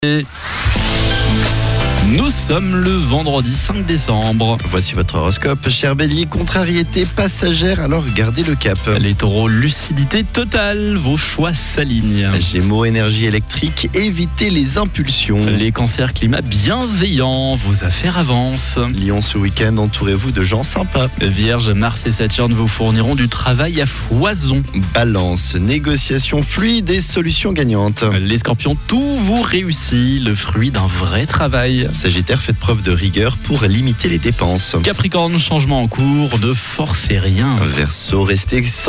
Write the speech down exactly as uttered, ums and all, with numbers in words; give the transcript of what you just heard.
Nous sommes le vendredi cinq décembre. Voici votre horoscope. Cher Bélier, contrariété passagère, alors gardez le cap. Les taureaux, lucidité totale, vos choix s'alignent. Gémeaux, énergie électrique, évitez les impulsions. Les cancers, climat bienveillant, vos affaires avancent. Lion, ce week-end, entourez-vous de gens sympas. Vierge, Mars et Saturne vous fourniront du travail à foison. Balance, négociation fluide et solutions gagnantes. Les scorpions, tout vous réussit, le fruit d'un vrai travail. Sagittaire, faites preuve de rigueur pour limiter les dépenses. Capricorne, changement en cours, ne forcez rien. Verseau, restez sans